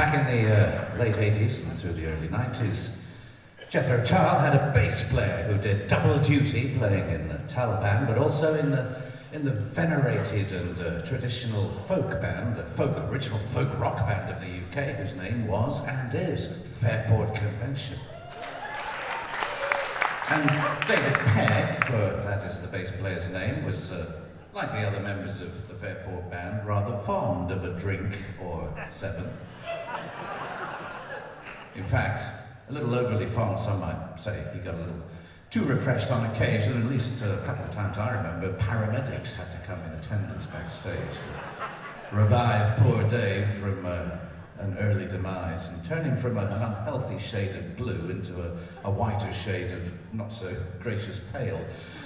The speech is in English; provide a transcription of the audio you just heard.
Back in the late 80s and through the early 90s, Jethro Tull had a bass player who did double duty, playing in the Tull band, but also in the venerated and traditional folk band, the original folk rock band of the UK, whose name was and is Fairport Convention. And David Pegg, for that is the bass player's name, was, like the other members of the Fairport band, rather fond of a drink or seven. In fact, a little overly fond, some might say. He got a little too refreshed on occasion. At least a couple of times I remember paramedics had to come in attendance backstage to revive poor Dave from an early demise and turn him from an unhealthy shade of blue into a whiter shade of not so gracious pale.